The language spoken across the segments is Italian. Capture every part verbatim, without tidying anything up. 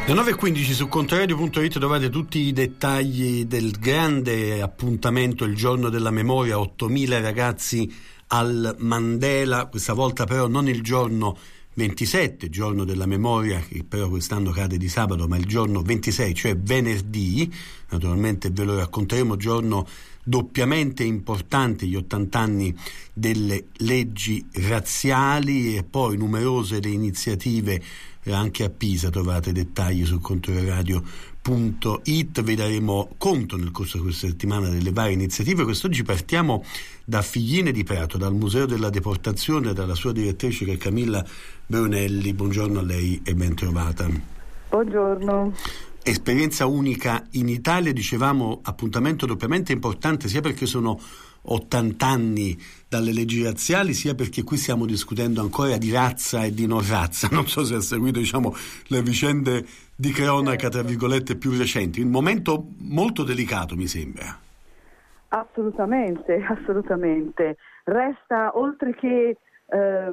Le nove e quindici su Controradio punto it trovate tutti i dettagli del grande appuntamento, il giorno della memoria, ottomila ragazzi al Mandela, questa volta però non il giorno ventisette, giorno della memoria, che però quest'anno cade di sabato, ma il giorno ventisei, cioè venerdì, naturalmente ve lo racconteremo, giorno doppiamente importante, gli ottanta anni delle leggi razziali e poi numerose le iniziative. Anche a Pisa trovate dettagli su Controradio punto it, vi daremo conto nel corso di questa settimana delle varie iniziative. Quest'oggi partiamo da Figline di Prato, dal Museo della Deportazione, dalla sua direttrice che è Camilla Brunelli. Buongiorno a lei e ben trovata. Buongiorno. Esperienza unica in Italia, dicevamo, appuntamento doppiamente importante sia perché sono ottanta anni dalle leggi razziali, sia perché qui stiamo discutendo ancora di razza e di non razza. Non so se ha seguito, diciamo, le vicende di cronaca tra virgolette più recenti, un momento molto delicato, mi sembra. Assolutamente, assolutamente. Resta, oltre che eh,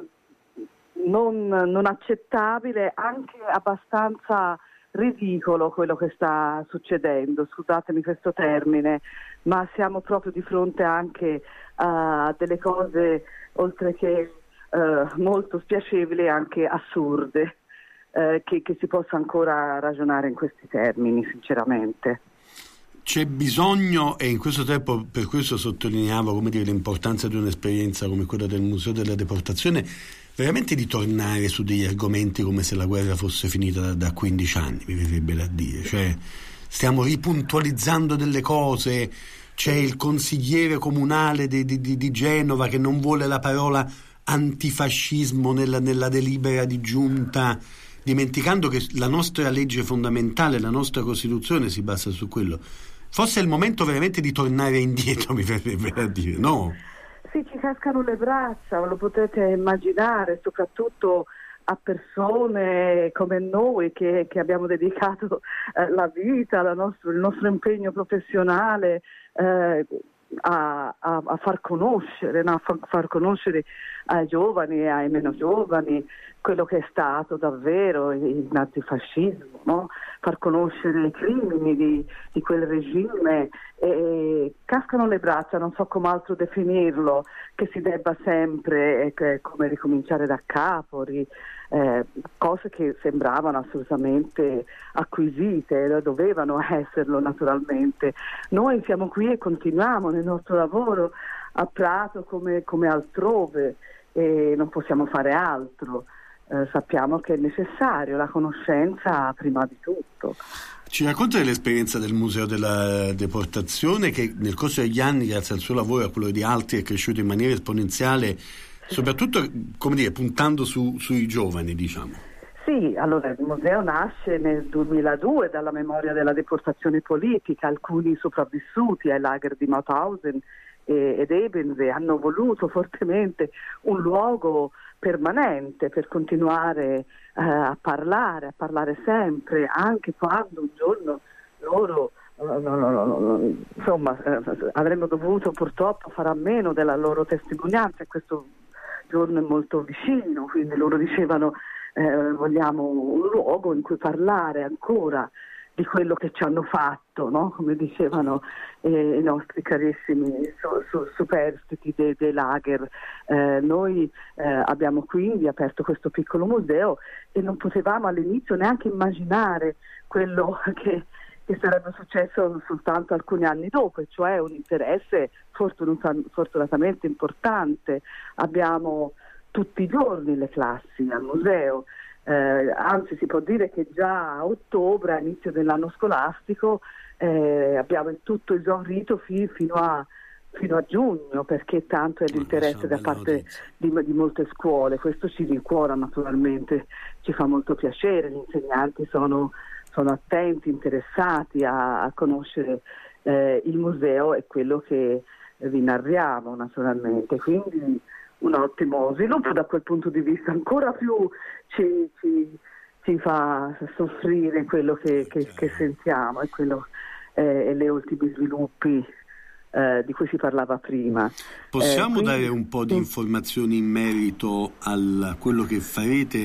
non, non accettabile, anche abbastanza ridicolo quello che sta succedendo, scusatemi questo termine, ma siamo proprio di fronte anche a delle cose, oltre che uh, molto spiacevoli, anche assurde, uh, che, che si possa ancora ragionare in questi termini, sinceramente. C'è bisogno, e in questo tempo per questo sottolineavo, come dire, l'importanza di un'esperienza come quella del Museo della Deportazione, veramente di tornare su degli argomenti come se la guerra fosse finita da, da quindici anni, mi verrebbe da dire. Cioè, stiamo ripuntualizzando delle cose, c'è il consigliere comunale di, di, di Genova che non vuole la parola antifascismo nella, nella delibera di giunta, dimenticando che la nostra legge fondamentale, la nostra Costituzione si basa su quello. Forse è il momento veramente di tornare indietro, mi verrebbe da dire, no? Sì, ci cascano le braccia, lo potete immaginare, soprattutto a persone come noi che, che abbiamo dedicato eh, la vita, la nostro, il nostro impegno professionale eh, a, a, a far conoscere, no? a far, far conoscere ai giovani e ai meno giovani quello che è stato davvero il nazifascismo, no? Far conoscere i crimini di, di quel regime, e cascano le braccia, non so come altro definirlo, che si debba sempre eh, che, come ricominciare da capo, ri, eh, cose che sembravano assolutamente acquisite, dovevano esserlo naturalmente. Noi siamo qui e continuiamo nel nostro lavoro a Prato come, come altrove e non possiamo fare altro. Eh, sappiamo che è necessario la conoscenza prima di tutto. Ci racconta dell'esperienza del Museo della Deportazione, che nel corso degli anni, grazie al suo lavoro e a quello di altri, è cresciuto in maniera esponenziale, soprattutto, come dire, puntando su, sui giovani, diciamo. Sì, allora il museo nasce nel duemiladue dalla memoria della deportazione politica. Alcuni sopravvissuti ai lager di Mauthausen ed Ebensee hanno voluto fortemente un luogo permanente per continuare eh, a parlare, a parlare sempre, anche quando un giorno loro no, no, no, no, insomma eh, avremmo dovuto purtroppo fare a meno della loro testimonianza, e questo giorno è molto vicino, quindi loro dicevano eh, vogliamo un luogo in cui parlare ancora di quello che ci hanno fatto, no? Come dicevano eh, i nostri carissimi su, su, superstiti dei, dei lager. Eh, noi eh, abbiamo quindi aperto questo piccolo museo e non potevamo all'inizio neanche immaginare quello che, che sarebbe successo soltanto alcuni anni dopo, e cioè un interesse fortunata, fortunatamente importante. Abbiamo tutti i giorni le classi al museo. Eh, anzi si può dire che già a ottobre, a inizio dell'anno scolastico, eh, abbiamo tutto esaurito fi, fino, a, fino a giugno, perché tanto è l'interesse da parte di, di molte scuole. Questo ci rincuora naturalmente, ci fa molto piacere, gli insegnanti sono, sono attenti, interessati a, a conoscere eh, il museo e quello che vi narriamo naturalmente, quindi un ottimo sviluppo. Da quel punto di vista ancora più ci, ci, ci fa soffrire quello che, che, che sentiamo e quello eh, e le ultimi sviluppi eh, di cui si parlava prima. Possiamo eh, quindi, dare un po' di informazioni in merito a quello che farete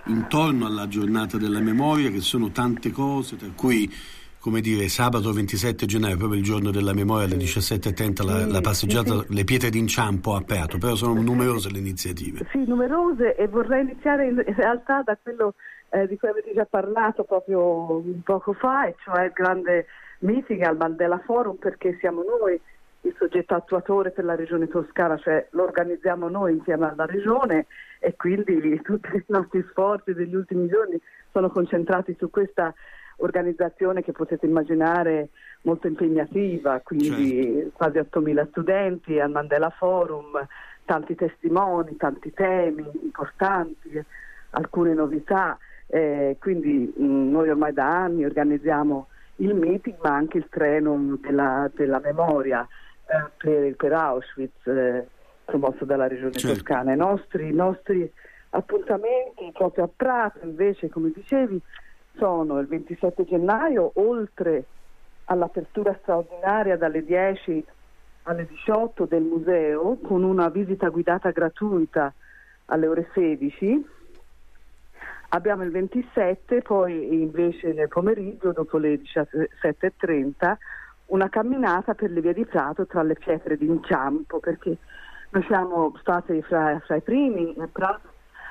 intorno alla giornata della memoria, che sono tante cose, tra cui, come dire, sabato ventisette gennaio, proprio il giorno della memoria, alle diciassette e trenta la, la passeggiata, sì, sì. Le pietre d'inciampo a Prato, però sono numerose le iniziative. Sì, numerose, e vorrei iniziare in realtà da quello eh, di cui avete già parlato proprio un poco fa, e cioè il grande meeting al Mandela Forum, perché siamo noi il soggetto attuatore per la regione toscana, cioè lo organizziamo noi insieme alla regione, e quindi tutti i nostri sforzi degli ultimi giorni sono concentrati su questa organizzazione che potete immaginare molto impegnativa, quindi certo. Quasi ottomila studenti al Mandela Forum, tanti testimoni, tanti temi importanti, alcune novità, eh, quindi mh, noi ormai da anni organizziamo il meeting, ma anche il treno della, della memoria eh, per, per Auschwitz, eh, promosso dalla regione certo. toscana. I nostri, i nostri appuntamenti proprio a Prato invece, come dicevi, sono il ventisette gennaio, oltre all'apertura straordinaria dalle dieci alle diciotto del museo, con una visita guidata gratuita alle ore sedici. Abbiamo il ventisette, poi invece nel pomeriggio, dopo le diciassette e trenta, una camminata per le vie di Prato tra le pietre d'inciampo, perché noi siamo stati fra, fra i primi a Prato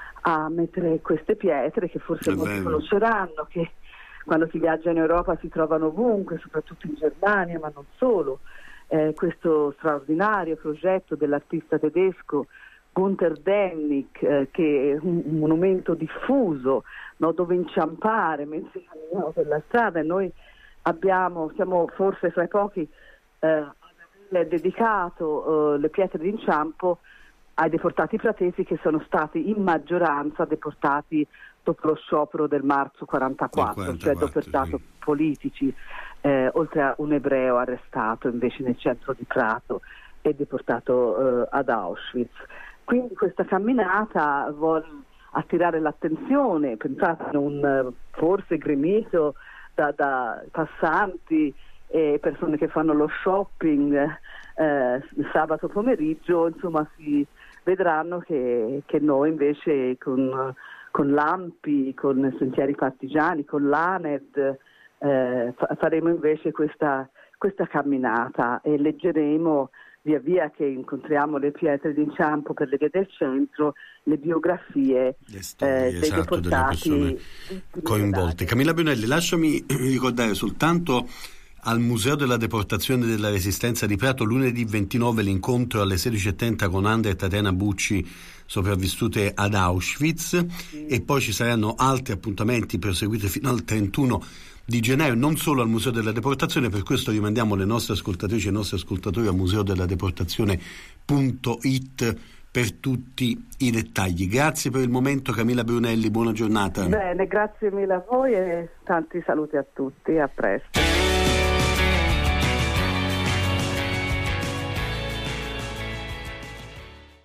a mettere queste pietre, che forse è molti bello. conosceranno, che quando si viaggia in Europa si trovano ovunque, soprattutto in Germania, ma non solo. Eh, questo straordinario progetto dell'artista tedesco Gunther Dennig, eh, che è un, un monumento diffuso, no, dove inciampare mentre camminiamo per la strada, e noi abbiamo, siamo forse fra i pochi eh, ad aver dedicato eh, le pietre d'inciampo ai deportati pratesi, che sono stati in maggioranza deportati dopo lo sciopero del marzo quarantaquattro, quarantaquattro cioè deportati sì. politici, eh, oltre a un ebreo arrestato invece nel centro di Prato e deportato eh, ad Auschwitz. Quindi questa camminata vuole attirare l'attenzione, pensate, un forse gremito da, da passanti e persone che fanno lo shopping eh, sabato pomeriggio, insomma si vedranno che, che noi invece con, con l'Ampi, con Sentieri Partigiani, con l'ANED eh, faremo invece questa, questa camminata e leggeremo via via che incontriamo le pietre d'inciampo per le vie del centro, le biografie le storie, eh, dei esatto, deportati delle persone coinvolte. Camilla Brunelli, lasciami ricordare soltanto al Museo della Deportazione e della Resistenza di Prato lunedì ventinove l'incontro alle sedici e trenta con Andrea e Tatiana Bucci, sopravvissute ad Auschwitz, sì. E poi ci saranno altri appuntamenti proseguiti fino al trentuno di gennaio, non solo al Museo della Deportazione. Per questo rimandiamo le nostre ascoltatrici e i nostri ascoltatori a museo della deportazione punto it per tutti i dettagli. Grazie per il momento Camilla Brunelli, buona giornata. Bene, grazie mille a voi e tanti saluti a tutti, a presto.